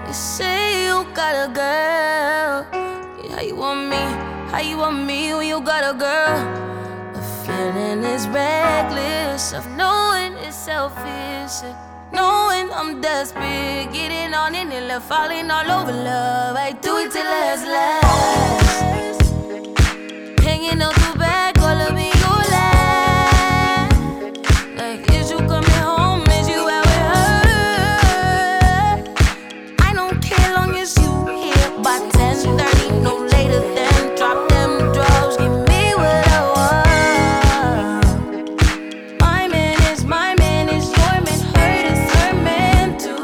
You say you got a girl. Yeah, how you want me? How you want me when you got a girl? The feeling is reckless of knowing it's selfish, knowing I'm desperate, getting on in and left, falling all over love. I do it till last. Hanging out the back, all of me, you laugh. Like, is you coming home? Is you out with her? I don't care long as you here by 10:30, no later than drop them drugs, give me what I want. My man is your man, hurt is her man too.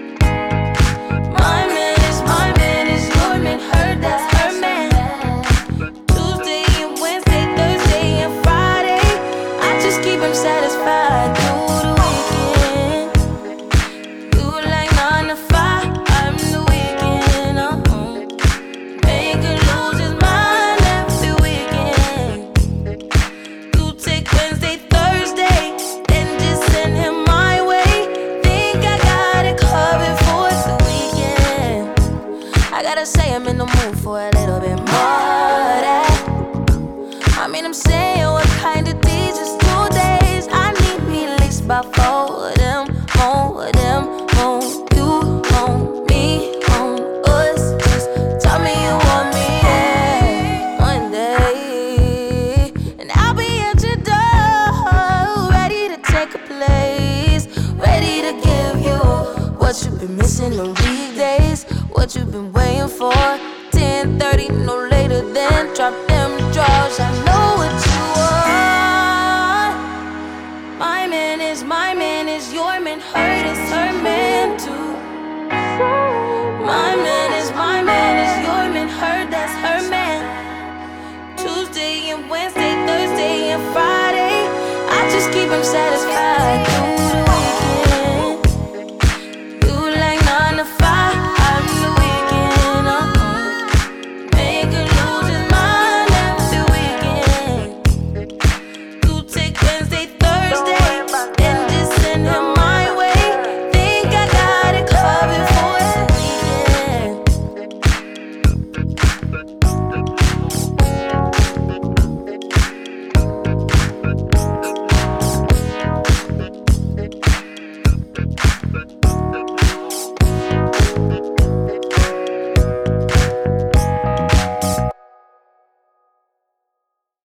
My man is your man, hurt that's her man. Tuesday and Wednesday, Thursday and Friday, I just keep him satisfied through the weekend. You like 9 to 5, I'm the weekend. Make her lose his mind every weekend. You take Wednesday, Thursday, then just send him my way. Think I got it covered for the weekend. I gotta say I'm in the mood for a little bit more of that. I mean, I'm saying what kind of days is 2 days. I need me at least about 4 of them, more of them, more you, more me, more us. Just tell me you want me, yeah, one day, and I'll be at your door, ready to take a place, ready to give you what you've been missing on weekdays, what you've been waiting for. 10:30, no later than drop them drawers. I know what you want. My man is your man, hurt is her man too. My man is your man, hurt that's her man. Tuesday and Wednesday, Thursday and Friday, I just keep him satisfied.